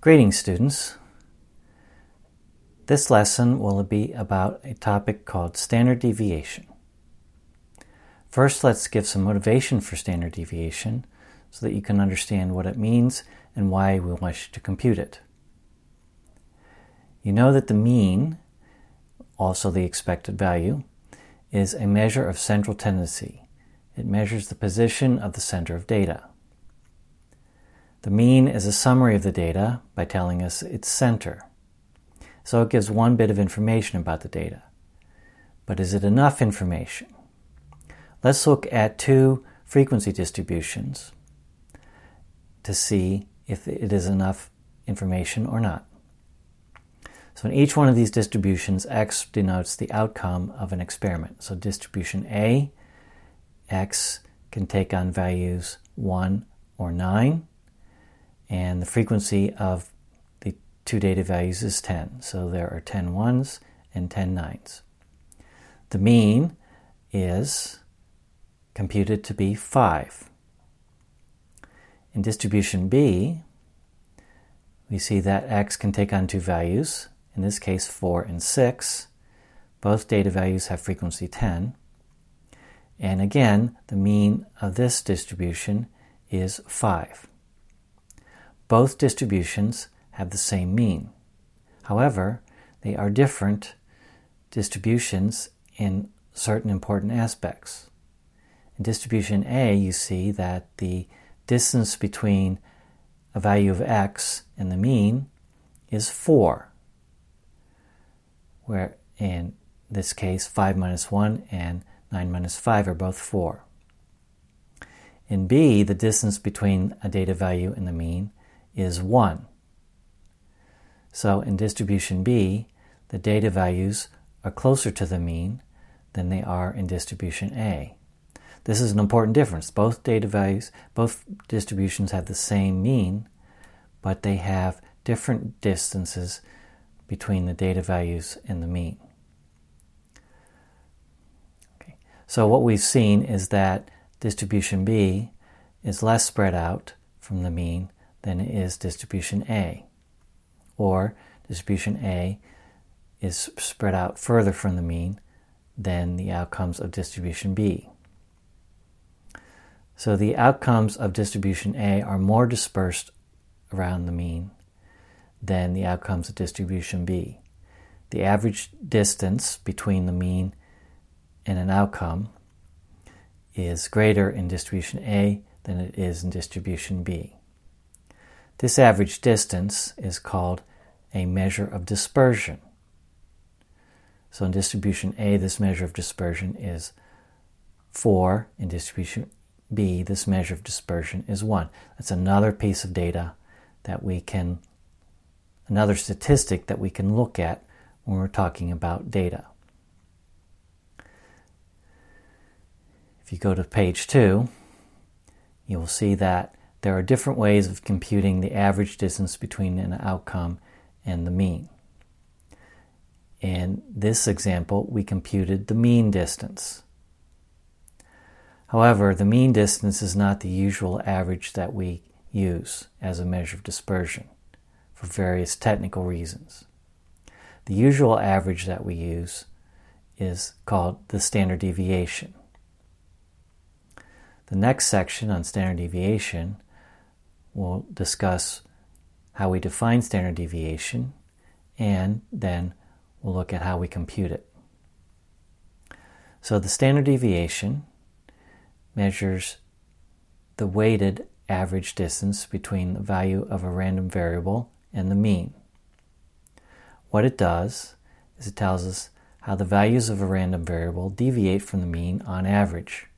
Greetings, students. This lesson will be about a topic called standard deviation. First, let's give some motivation for standard deviation so that you can understand what it means and why we wish to compute it. You know that the mean, also the expected value, is a measure of central tendency. It measures the position of the center of data. The mean is a summary of the data by telling us its center. So it gives one bit of information about the data. But is it enough information? Let's look at two frequency distributions to see if it is enough information or not. So in each one of these distributions, x denotes the outcome of an experiment. So distribution A, x can take on values 1 or 9, and the frequency of the two data values is 10. So there are 10 1s and 10 9s. The mean is computed to be 5. In distribution B, we see that x can take on two values, in this case 4 and 6. Both data values have frequency 10. And again, the mean of this distribution is 5. Both distributions have the same mean. However, they are different distributions in certain important aspects. In distribution A, you see that the distance between a value of x and the mean is 4, where in this case 5 minus 1 and 9 minus 5 are both 4. In B, the distance between a data value and the mean is 1. So in distribution B, the data values are closer to the mean than they are in distribution A. This is an important difference. Both distributions have the same mean, but they have different distances between the data values and the mean. Okay. So what we've seen is that distribution B is less spread out from the mean than is distribution A, or distribution A is spread out further from the mean than the outcomes of distribution B. So the outcomes of distribution A are more dispersed around the mean than the outcomes of distribution B. The average distance between the mean and an outcome is greater in distribution A than it is in distribution B. This average distance is called a measure of dispersion. So in distribution A, this measure of dispersion is 4. In distribution B, this measure of dispersion is 1. That's another piece of data that another statistic that we can look at when we're talking about data. If you go to page 2, you will see that there are different ways of computing the average distance between an outcome and the mean. In this example, we computed the mean distance. However, the mean distance is not the usual average that we use as a measure of dispersion for various technical reasons. The usual average that we use is called the standard deviation. The next section on standard deviation will discuss how we define standard deviation, and then we'll look at how we compute it. So the standard deviation measures the weighted average distance between the value of a random variable and the mean. What it does is it tells us how the values of a random variable deviate from the mean on average.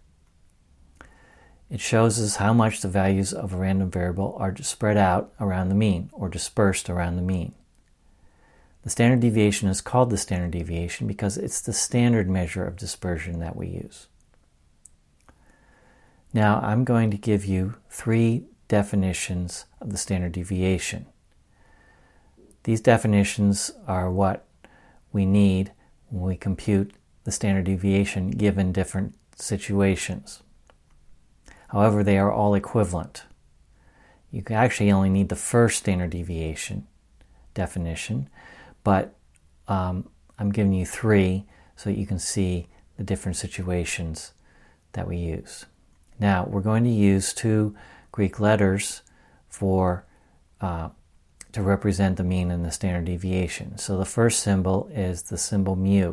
It shows us how much the values of a random variable are spread out around the mean or dispersed around the mean. The standard deviation is called the standard deviation because it's the standard measure of dispersion that we use. Now I'm going to give you 3 definitions of the standard deviation. These definitions are what we need when we compute the standard deviation given different situations. However, they are all equivalent. You can actually only need the first standard deviation definition, but I'm giving you 3 so that you can see the different situations that we use. Now, we're going to use 2 Greek letters to represent the mean and the standard deviation. So the first symbol is the symbol mu.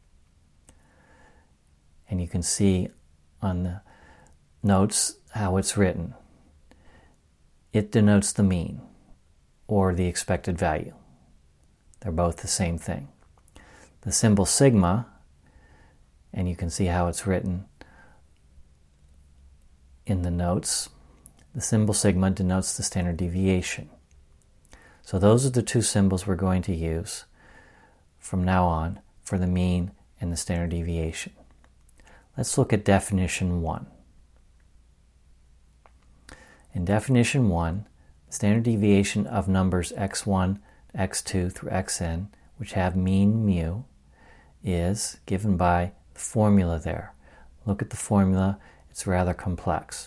And you can see on the notes how it's written. It denotes the mean, or the expected value. They're both the same thing. The symbol sigma, and you can see how it's written in the notes, the symbol sigma denotes the standard deviation. So those are the 2 symbols we're going to use from now on for the mean and the standard deviation. Let's look at definition 1. In definition 1, the standard deviation of numbers x1, x2 through xn, which have mean mu, is given by the formula there. Look at the formula, it's rather complex.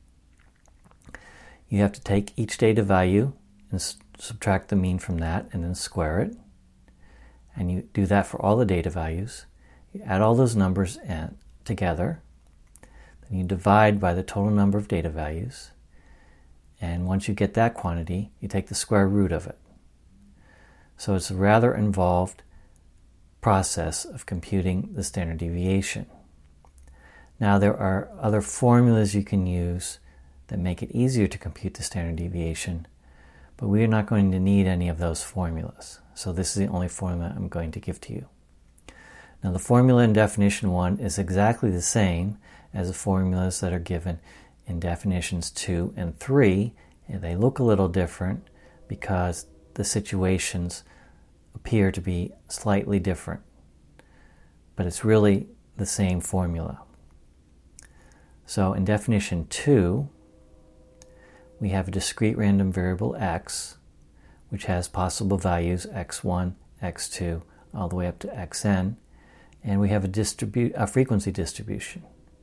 You have to take each data value and subtract the mean from that and then square it. And you do that for all the data values. You add all those numbers together. Then you divide by the total number of data values. And once you get that quantity, you take the square root of it. So it's a rather involved process of computing the standard deviation. Now, there are other formulas you can use that make it easier to compute the standard deviation, but we are not going to need any of those formulas. So this is the only formula I'm going to give to you. Now, the formula in definition 1 is exactly the same as the formulas that are given in definitions 2 and 3, and they look a little different because the situations appear to be slightly different. But it's really the same formula. So in definition 2, we have a discrete random variable x, which has possible values x1, x2, all the way up to xn, and we have a frequency distribution.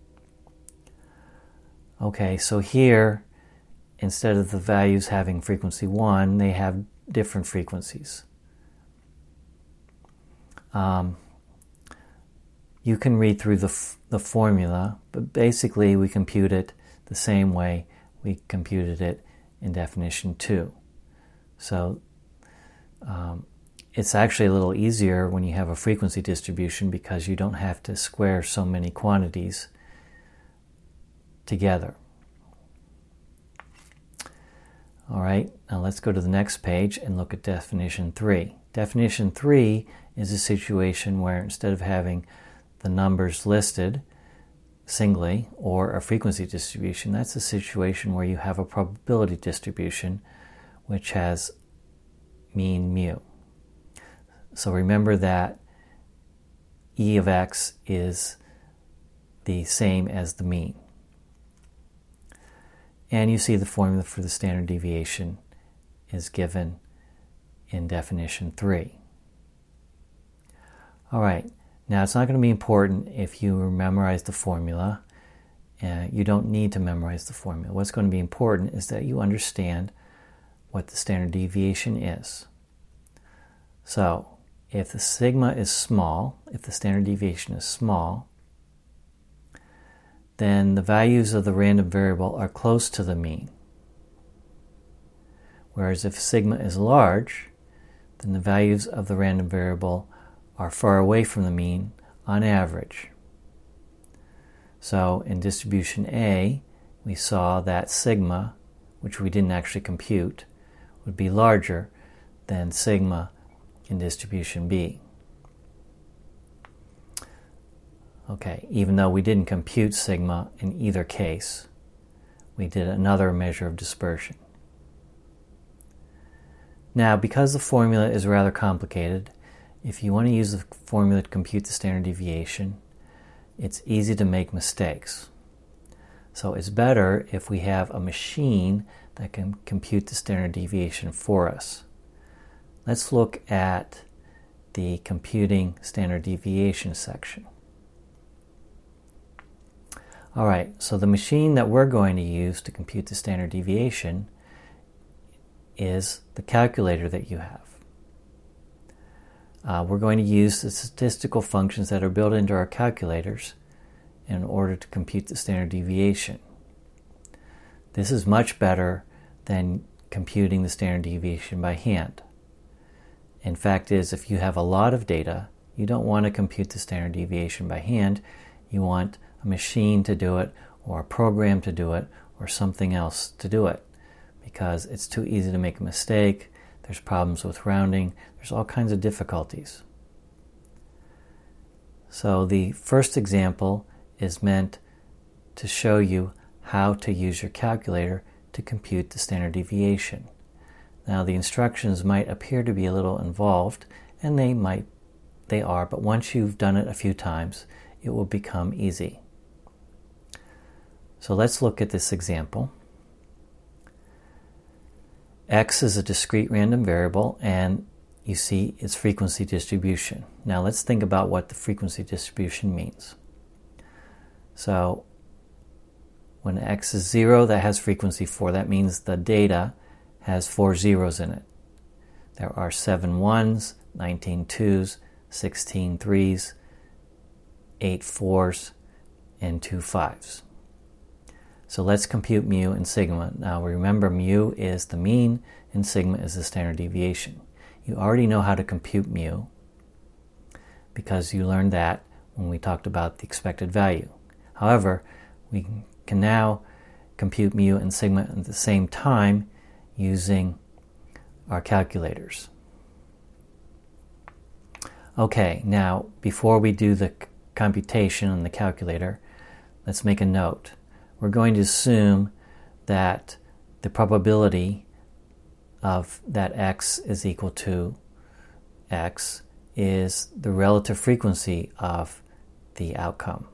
Okay, so here, instead of the values having frequency 1, they have different frequencies. You can read through the formula, but basically we compute it the same way we computed it in definition 2. So it's actually a little easier when you have a frequency distribution because you don't have to square so many quantities together. All right, now let's go to the next page and look at definition 3. Definition 3 is a situation where instead of having the numbers listed singly or a frequency distribution, that's a situation where you have a probability distribution which has mean mu. So remember that E of x is the same as the mean. And you see the formula for the standard deviation is given in definition 3. All right, now it's not going to be important if you memorize the formula. You don't need to memorize the formula. What's going to be important is that you understand what the standard deviation is. So, if the sigma is small, if the standard deviation is small, then the values of the random variable are close to the mean. Whereas if sigma is large, then the values of the random variable are far away from the mean on average. So in distribution A, we saw that sigma, which we didn't actually compute, would be larger than sigma in distribution B. Okay, even though we didn't compute sigma in either case, we did another measure of dispersion. Now, because the formula is rather complicated, if you want to use the formula to compute the standard deviation, it's easy to make mistakes. So it's better if we have a machine that can compute the standard deviation for us. Let's look at the computing standard deviation section. All right, so the machine that we're going to use to compute the standard deviation is the calculator that you have. We're going to use the statistical functions that are built into our calculators in order to compute the standard deviation. This is much better than computing the standard deviation by hand. In fact, if you have a lot of data, you don't want to compute the standard deviation by hand. You want a machine to do it, or a program to do it, or something else to do it, because it's too easy to make a mistake. There's problems with rounding. There's all kinds of difficulties. So the first example is meant to show you how to use your calculator to compute the standard deviation. Now, the instructions might appear to be a little involved, and they are, but once you've done it a few times, it will become easy. So let's look at this example. X is a discrete random variable, and you see its frequency distribution. Now let's think about what the frequency distribution means. So when X is 0, that has frequency 4. That means the data has 4 zeros in it. There are 7 1s, 19 2s, 16 3s, 8 4s, and 2 5s. So let's compute mu and sigma. Now remember, mu is the mean and sigma is the standard deviation. You already know how to compute mu because you learned that when we talked about the expected value. However, we can now compute mu and sigma at the same time using our calculators. Okay, now before we do the computation on the calculator, let's make a note. We're going to assume that the probability of that x is equal to x is the relative frequency of the outcome.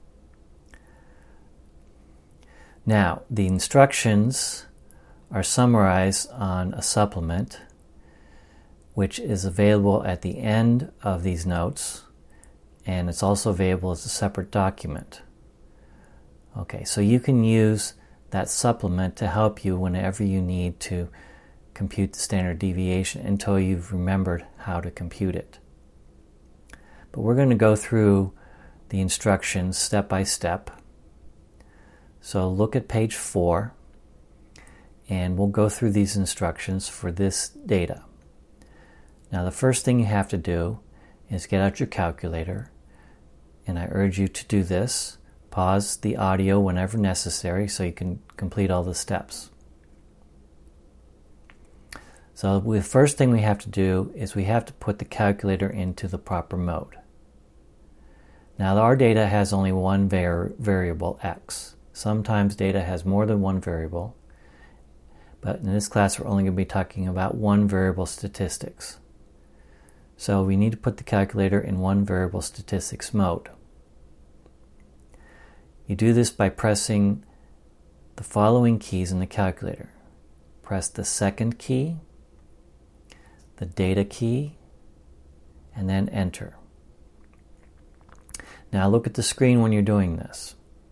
Now, the instructions are summarized on a supplement which is available at the end of these notes, and it's also available as a separate document. Okay, so you can use that supplement to help you whenever you need to compute the standard deviation until you've remembered how to compute it. But we're going to go through the instructions step by step. So look at page 4, and we'll go through these instructions for this data. Now, the first thing you have to do is get out your calculator, and I urge you to do this. Pause the audio whenever necessary so you can complete all the steps. So the first thing we have to do is we have to put the calculator into the proper mode. Now, our data has only one variable, x. Sometimes data has more than one variable, but in this class we're only going to be talking about one variable statistics. So we need to put the calculator in one variable statistics mode. You do this by pressing the following keys in the calculator. Press the second key, the data key, and then enter. Now look at the screen when you're doing this.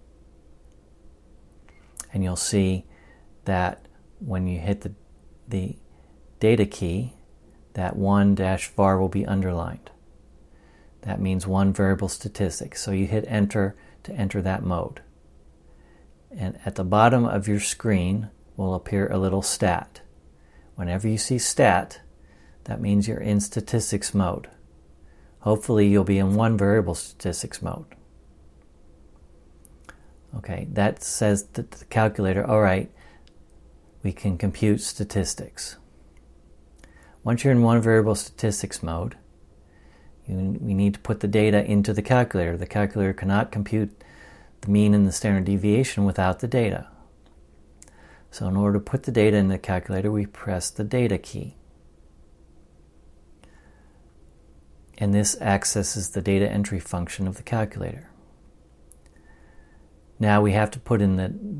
And you'll see that when you hit the data key, that 1-var will be underlined. That means one variable statistic. So you hit enter to enter that mode. And at the bottom of your screen will appear a little stat. Whenever you see stat, that means you're in statistics mode. Hopefully you'll be in one variable statistics mode. Okay, that says to the calculator, all right, we can compute statistics. Once you're in one variable statistics mode, we need to put the data into the calculator. The calculator cannot compute the mean and the standard deviation without the data. So in order to put the data in the calculator, we press the data key. And this accesses the data entry function of the calculator. Now we have to put in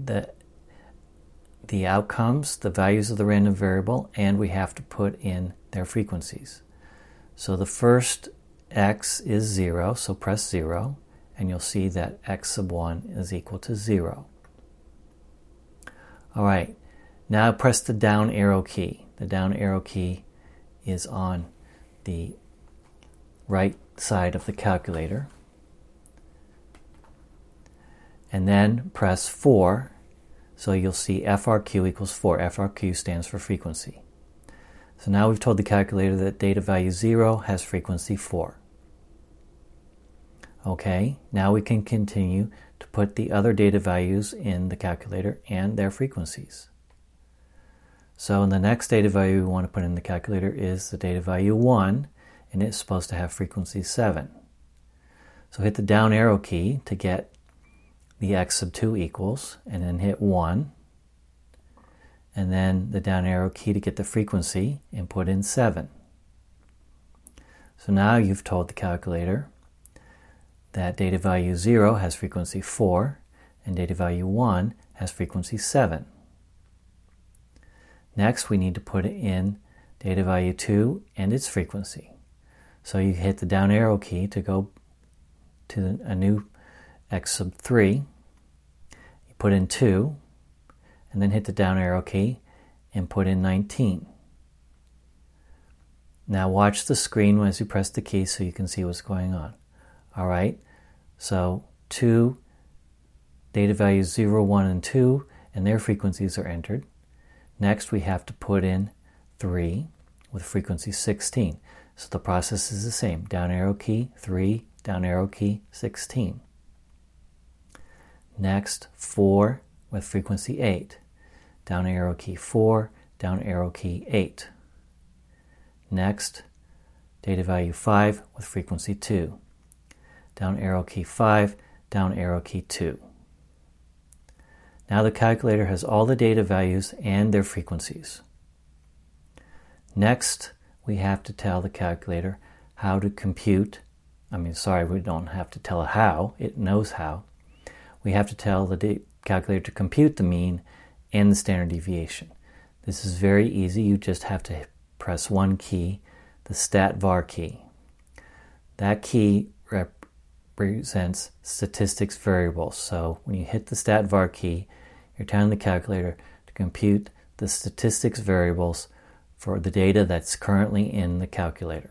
the outcomes, the values of the random variable, and we have to put in their frequencies. So the first x is 0, so press 0, and you'll see that x sub 1 is equal to 0. All right, now press the down arrow key. the down arrow key is on the right side of the calculator. And then press 4, so you'll see FRQ equals 4. FRQ stands for frequency. So now we've told the calculator that data value 0 has frequency 4. Okay, now we can continue to put the other data values in the calculator and their frequencies. So the next data value we want to put in the calculator is the data value 1, and it's supposed to have frequency 7. So hit the down arrow key to get the x sub 2 equals, and then hit 1, and then the down arrow key to get the frequency and put in 7. So now you've told the calculator that data value 0 has frequency 4 and data value 1 has frequency 7. Next, we need to put in data value 2 and its frequency. So you hit the down arrow key to go to a new x sub 3. You put in 2, and then hit the down arrow key and put in 19. Now watch the screen as you press the key so you can see what's going on. All right, so 2, data values 0, 1, and 2, and their frequencies are entered. Next, we have to put in 3 with frequency 16. So the process is the same. Down arrow key, 3, down arrow key, 16. Next, 4 with frequency 8. Down arrow key 4, down arrow key 8. Next, data value 5 with frequency 2. Down arrow key 5, down arrow key 2. Now the calculator has all the data values and their frequencies. Next, we have to tell the calculator how to compute. We don't have to tell it how, it knows how. We have to tell the calculator to compute the mean and the standard deviation. This is very easy. You just have to press one key, the stat var key. That key represents statistics variables. So when you hit the stat var key, you're telling the calculator to compute the statistics variables for the data that's currently in the calculator.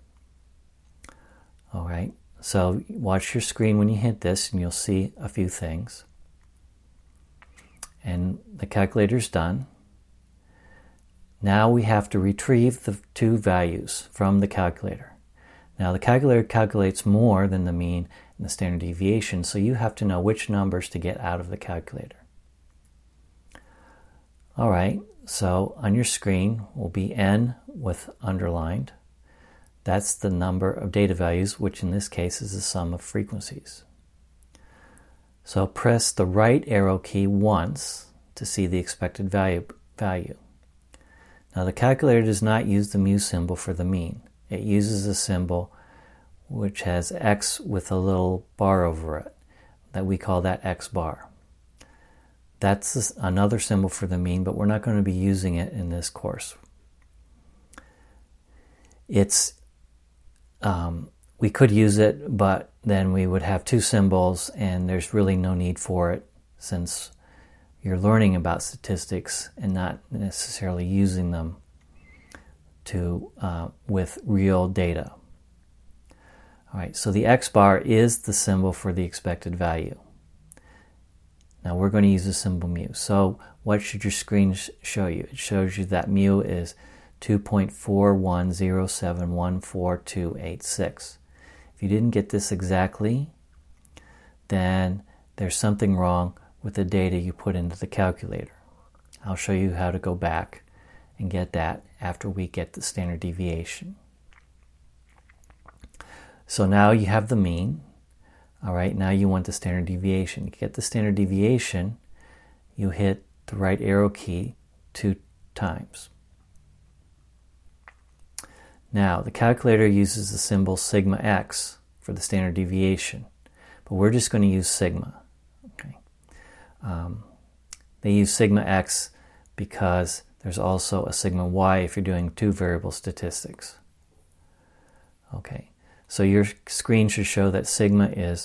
All right, so watch your screen when you hit this and you'll see a few things. And the calculator's done. Now we have to retrieve the two values from the calculator. Now the calculator calculates more than the mean and the standard deviation, so you have to know which numbers to get out of the calculator. All right, so on your screen will be n with underlined. That's the number of data values, which in this case is the sum of frequencies. So press the right arrow key once to see the expected value. Now the calculator does not use the mu symbol for the mean. It uses a symbol which has x with a little bar over it, that we call that x bar. That's another symbol for the mean, but we're not going to be using it in this course. We could use it, but then we would have two symbols, and there's really no need for it since you're learning about statistics and not necessarily using them with real data. All right, so the x bar is the symbol for the expected value. Now we're going to use the symbol mu. So what should your screen show you? It shows you that mu is 2.410714286. If you didn't get this exactly, then there's something wrong with the data you put into the calculator. I'll show you how to go back and get that after we get the standard deviation. So now you have the mean. All right, now you want the standard deviation. To get the standard deviation, you hit the right arrow key 2 times. Now, the calculator uses the symbol sigma x for the standard deviation, but we're just going to use sigma. Okay. They use sigma x because there's also a sigma y if you're doing two variable statistics. Okay, so your screen should show that sigma is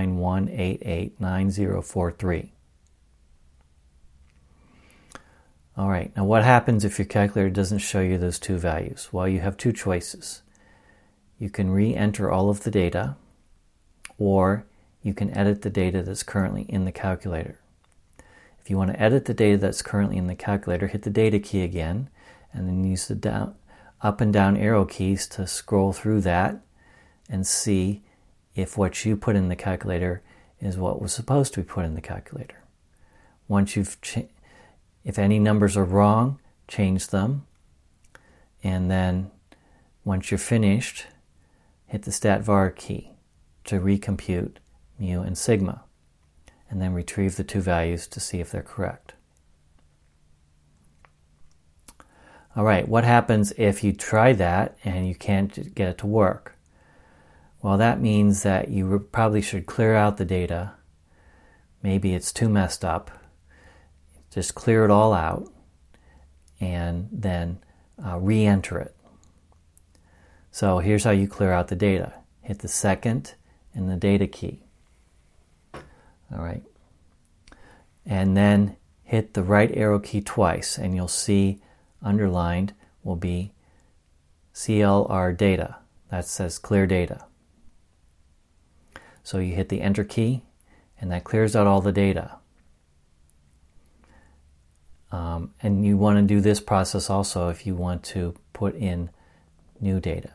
1.191889043. All right, now what happens if your calculator doesn't show you those two values? Well, you have two choices. You can re-enter all of the data, or you can edit the data that's currently in the calculator. If you want to edit the data that's currently in the calculator, hit the data key again, and then use the up and down arrow keys to scroll through that and see if what you put in the calculator is what was supposed to be put in the calculator. Once if any numbers are wrong, change them, and then once you're finished, hit the stat var key to recompute mu and sigma, and then retrieve the two values to see if they're correct. All right, what happens if you try that and you can't get it to work? Well, that means that you probably should clear out the data. Maybe it's too messed up. Just clear it all out and then re-enter it. So here's how you clear out the data. Hit the second and the data key. All right. And then hit the right arrow key twice, and you'll see underlined will be CLR data. That says clear data. So you hit the enter key, and that clears out all the data. And you want to do this process also if you want to put in new data.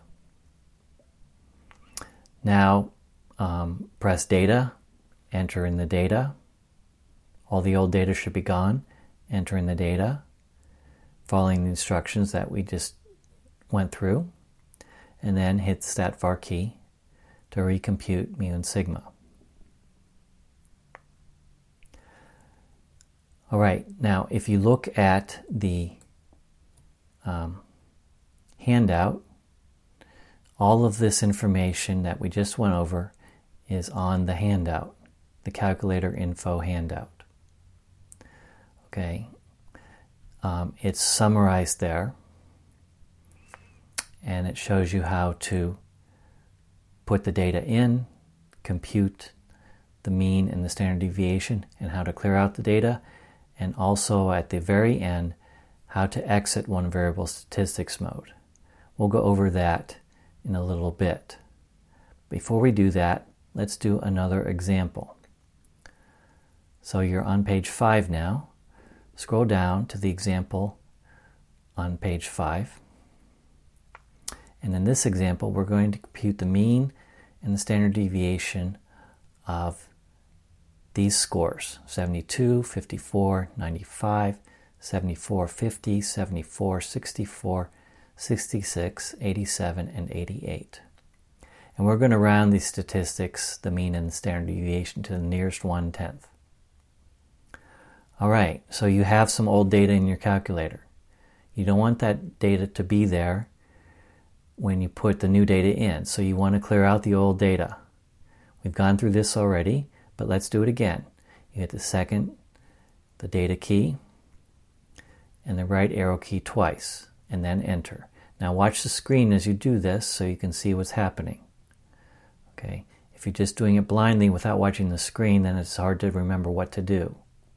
Now, press data, enter in the data. All the old data should be gone. Enter in the data, following the instructions that we just went through, and then hit the stat var key to recompute mu and sigma. All right, now if you look at the handout, all of this information that we just went over is on the handout, the calculator info handout. Okay, it's summarized there, and it shows you how to put the data in, compute the mean and the standard deviation, and how to clear out the data, and also at the very end, how to exit one variable statistics mode. We'll go over that in a little bit. Before we do that, let's do another example. So you're on page 5 now. Scroll down to the example on page 5. And in this example, we're going to compute the mean and the standard deviation of these scores: 72, 54, 95, 74, 50, 74, 64, 66, 87, and 88. And we're going to round these statistics, the mean and the standard deviation, to the nearest 1/10. All right, so you have some old data in your calculator. You don't want that data to be there when you put the new data in, so you want to clear out the old data. We've gone through this already, but let's do it again. You hit the second, the data key, and the right arrow key twice, and then enter. Now watch the screen as you do this so you can see what's happening. Okay, if you're just doing it blindly without watching the screen, then it's hard to remember what to do.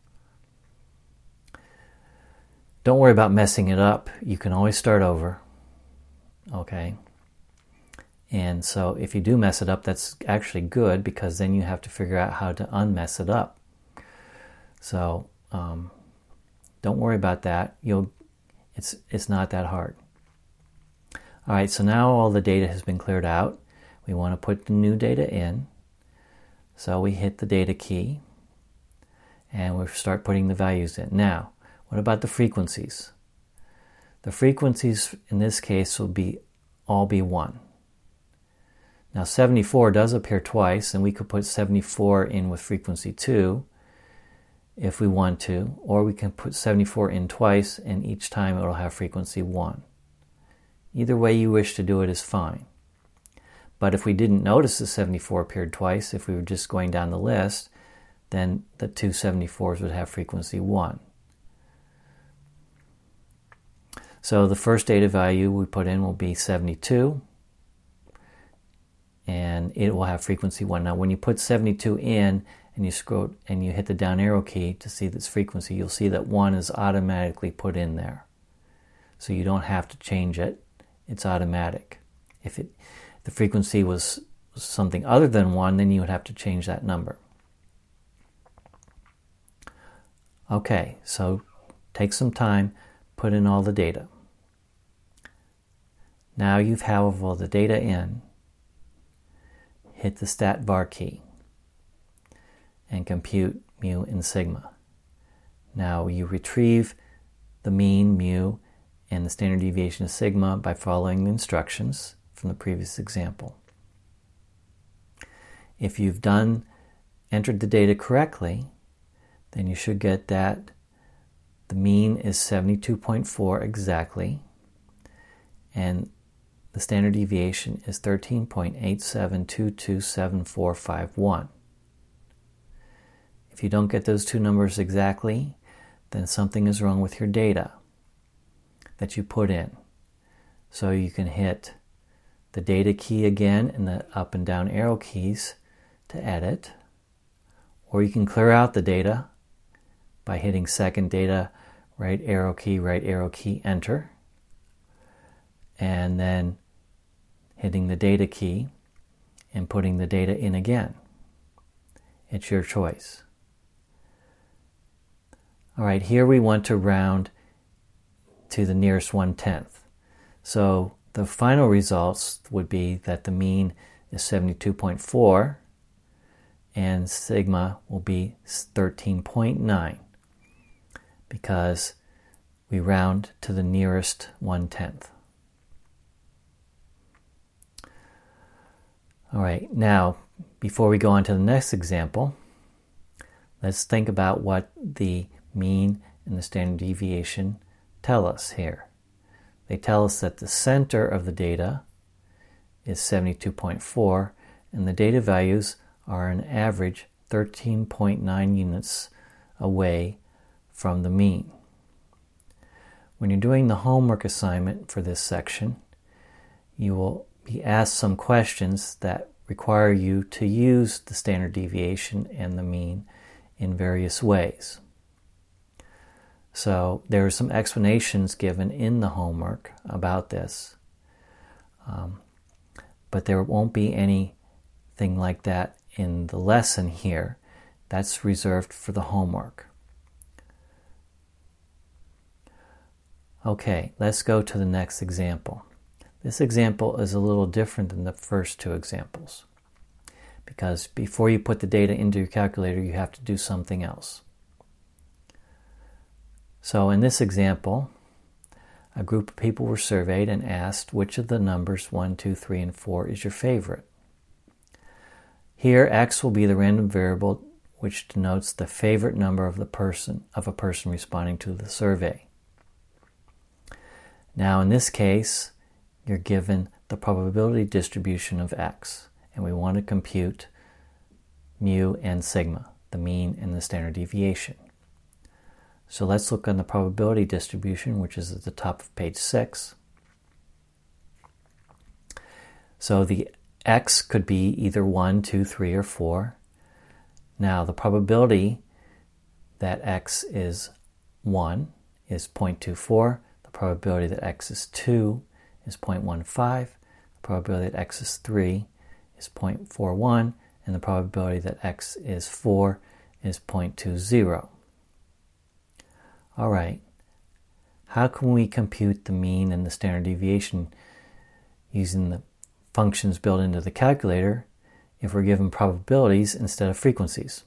Don't worry about messing it up. You can always start over. Okay? And so if you do mess it up, that's actually good, because then you have to figure out how to unmess it up. So don't worry about that. It's not that hard. All right, so now all the data has been cleared out. We want to put the new data in. So we hit the data key, and we start putting the values in. Now, what about the frequencies? The frequencies in this case will all be 1. Now 74 does appear twice, and we could put 74 in with frequency 2 if we want to, or we can put 74 in twice, and each time it'll have frequency 1. Either way you wish to do it is fine. But if we didn't notice the 74 appeared twice, if we were just going down the list, then the two 74s would have frequency 1. So the first data value we put in will be 72, and it will have frequency 1. Now when you put 72 in and you scroll and you hit the down arrow key to see this frequency, you'll see that 1 is automatically put in there. So you don't have to change it. It's automatic. If the frequency was something other than 1, then you would have to change that number. Okay, so take some time, put in all the data. Now you have all the data in. Hit the stat var key and compute mu and sigma. Now you retrieve the mean, mu, and the standard deviation of sigma by following the instructions from the previous example. If you've entered the data correctly, then you should get that the mean is 72.4 exactly, and the standard deviation is 13.87227451. If you don't get those two numbers exactly, then something is wrong with your data that you put in. So you can hit the data key again and the up and down arrow keys to edit, or you can clear out the data by hitting second data, right arrow key, enter, and then hitting the data key and putting the data in again. It's your choice. All right, here we want to round to the nearest 1/10. So the final results would be that the mean is 72.4 and sigma will be 13.9 because we round to the nearest 1/10. All right, now before we go on to the next example, let's think about what the mean and the standard deviation tell us here. They tell us that the center of the data is 72.4 and the data values are an average 13.9 units away from the mean. When you're doing the homework assignment for this section, you will be asked some questions that require you to use the standard deviation and the mean in various ways. So there are some explanations given in the homework about this, but there won't be anything like that in the lesson here. That's reserved for the homework. Okay, let's go to the next example. This example is a little different than the first two examples because before you put the data into your calculator, you have to do something else. So in this example, a group of people were surveyed and asked which of the numbers 1, 2, 3, and 4 is your favorite. Here, X will be the random variable which denotes the favorite number of a person responding to the survey. Now in this case, you're given the probability distribution of X, and we want to compute mu and sigma, the mean and the standard deviation. So let's look on the probability distribution, which is at the top of page 6. So the X could be either 1, 2, 3, or 4. Now the probability that X is 1 is 0.24. The probability that X is 2 is 0.15. The probability that X is 3 is 0.41. And the probability that X is 4 is 0.20. All right, how can we compute the mean and the standard deviation using the functions built into the calculator if we're given probabilities instead of frequencies?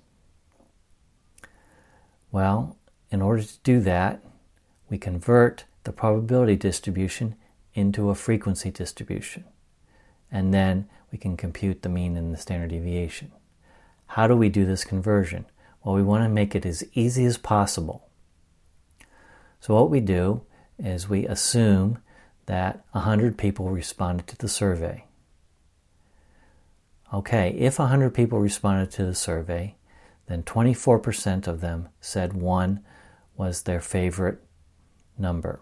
Well, in order to do that, we convert the probability distribution into a frequency distribution, and then we can compute the mean and the standard deviation. How do we do this conversion? Well, we want to make it as easy as possible. So what we do is we assume that 100 people responded to the survey. Okay, if 100 people responded to the survey, then 24% of them said 1 was their favorite number.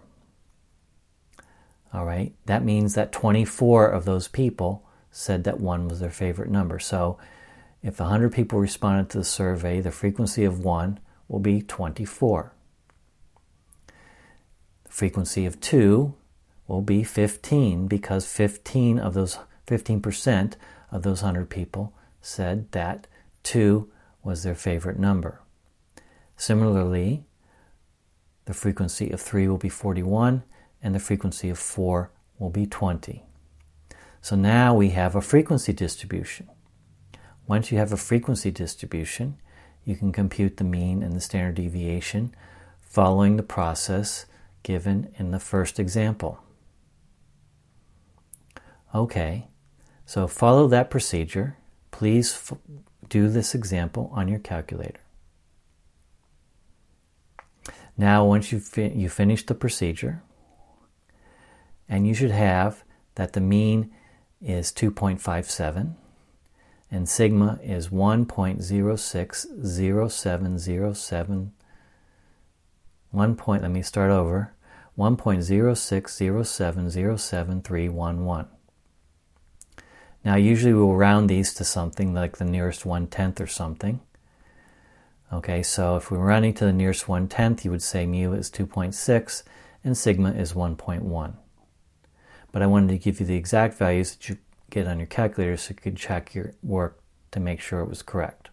All right, that means that 24 of those people said that 1 was their favorite number. So If 100 people responded to the survey, the frequency of 1 will be 24. The frequency of 2 will be 15, because 15% of those 100 people said that 2 was their favorite number. Similarly, the frequency of 3 will be 41, and the frequency of 4 will be 20. So now we have a frequency distribution. Once you have a frequency distribution, you can compute the mean and the standard deviation following the process given in the first example. Okay, so follow that procedure. Please do this example on your calculator. Now, once you finish the procedure, and you should have that the mean is 2.57, and sigma is 1.060707. Let me start over. 1.0607077311. Now, usually we'll round these to something like the nearest 1/10 or something. Okay, so if we're rounding to the nearest 1/10, you would say mu is 2.6 and sigma is 1.1. But I wanted to give you the exact values that you get on your calculator so you could check your work to make sure it was correct.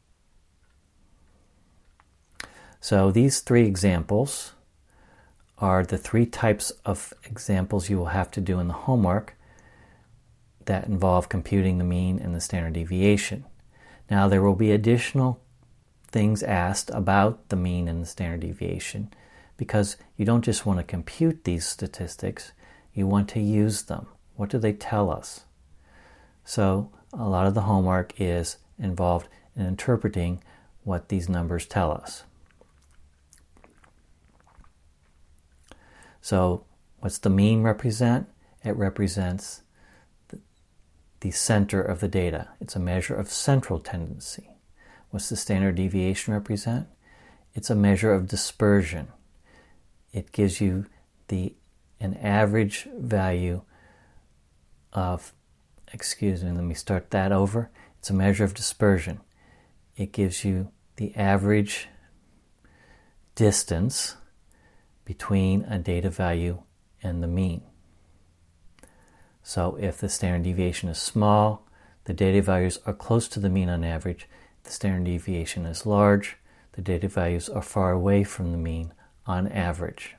So these 3 examples are the 3 types of examples you will have to do in the homework that involve computing the mean and the standard deviation. Now, there will be additional things asked about the mean and the standard deviation, because you don't just want to compute these statistics, you want to use them. What do they tell us? So a lot of the homework is involved in interpreting what these numbers tell us. So what's the mean represent? It represents the center of the data. It's a measure of central tendency. What's the standard deviation represent? It's a measure of dispersion. It gives you an average value of, let me start that over. It's a measure of dispersion. It gives you the average distance between a data value and the mean. So if the standard deviation is small, the data values are close to the mean on average. If the standard deviation is large, the data values are far away from the mean on average.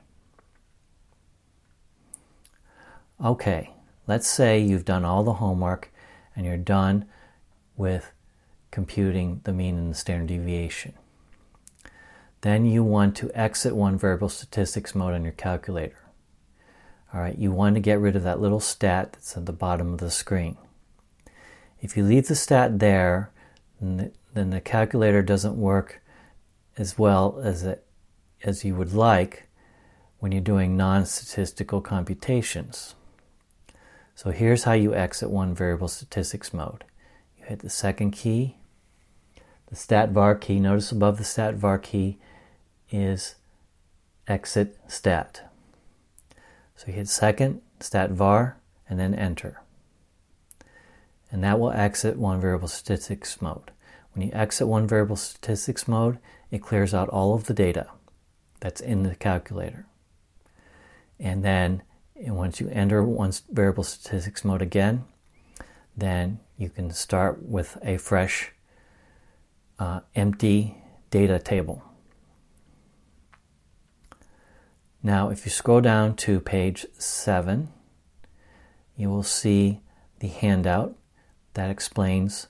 Okay, let's say you've done all the homework and you're done with computing the mean and the standard deviation. Then you want to exit one variable statistics mode on your calculator. All right, you want to get rid of that little stat that's at the bottom of the screen. If you leave the stat there, then the calculator doesn't work as well as you would like when you're doing non-statistical computations. So here's how you exit one variable statistics mode. You hit the second key, the stat var key. Notice above the stat var key is exit stat. So you hit second, stat var, and then enter. And that will exit one variable statistics mode. When you exit one variable statistics mode, it clears out all of the data that's in the calculator. And then once you enter one variable statistics mode again, then you can start with a fresh empty data table. Now, if you scroll down to page 7, you will see the handout that explains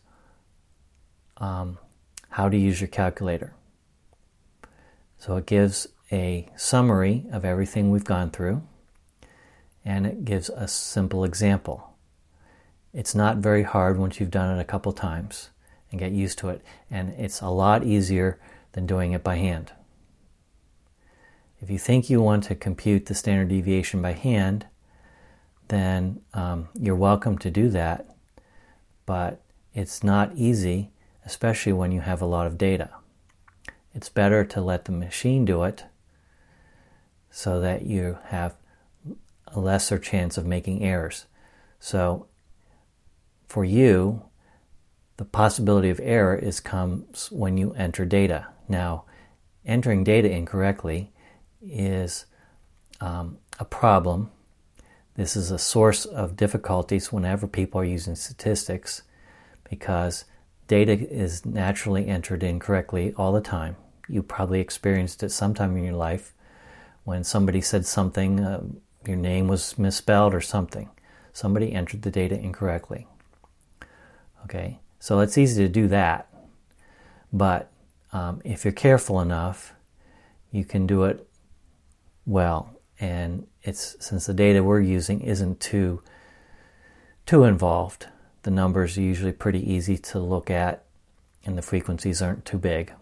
how to use your calculator. So it gives a summary of everything we've gone through, and it gives a simple example. It's not very hard once you've done it a couple times and get used to it, and it's a lot easier than doing it by hand. If you think you want to compute the standard deviation by hand, then you're welcome to do that, but it's not easy, especially when you have a lot of data. It's better to let the machine do it so that you have a lesser chance of making errors. So for you, The possibility of error comes when you enter data. Now, entering data incorrectly is a problem. This is a source of difficulties whenever people are using statistics, because data is naturally entered incorrectly all the time. You probably experienced it sometime in your life when somebody said something, your name was misspelled or something. Somebody entered the data incorrectly. Okay, so it's easy to do that, but if you're careful enough, you can do it well. And since the data we're using isn't too involved, the numbers are usually pretty easy to look at, and the frequencies aren't too big.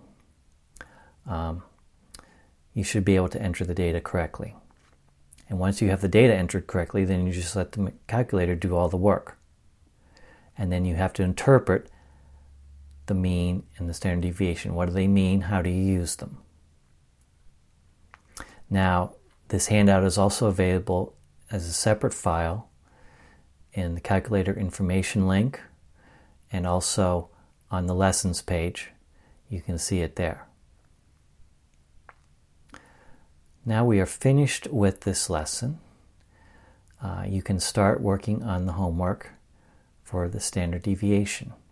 You should be able to enter the data correctly. And once you have the data entered correctly, then you just let the calculator do all the work. And then you have to interpret the mean and the standard deviation. What do they mean? How do you use them? Now, this handout is also available as a separate file in the calculator information link, and also on the lessons page. You can see it there. Now we are finished with this lesson. You can start working on the homework for the standard deviation.